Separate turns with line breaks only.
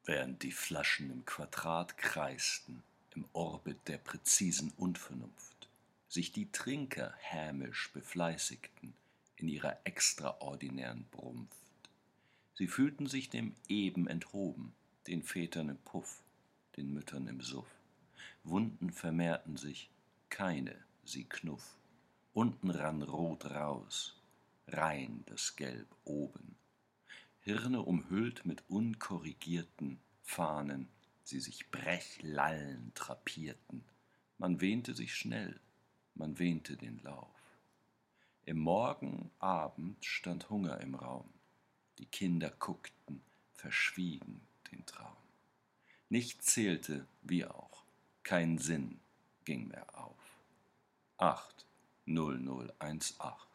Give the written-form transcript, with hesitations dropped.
während die Flaschen im Quadrat kreisten, im Orbit der präzisen Unvernunft, sich die Trinker hämisch befleißigten in ihrer extraordinären Brunft. Sie fühlten sich dem Eben enthoben, den Vätern im Puff, den Müttern im Suff. Wunden vermehrten sich, keine sie knuff. Unten rann rot raus, rein das Gelb oben. Hirne umhüllt mit unkorrigierten Fahnen, sie sich brechlallend trapierten. Man wähnte sich schnell, man wähnte den Lauf. Im Morgenabend stand Hunger im Raum. Die Kinder guckten, verschwiegen den Traum. Nichts zählte, wie auch, kein Sinn ging mehr auf. 8:00:18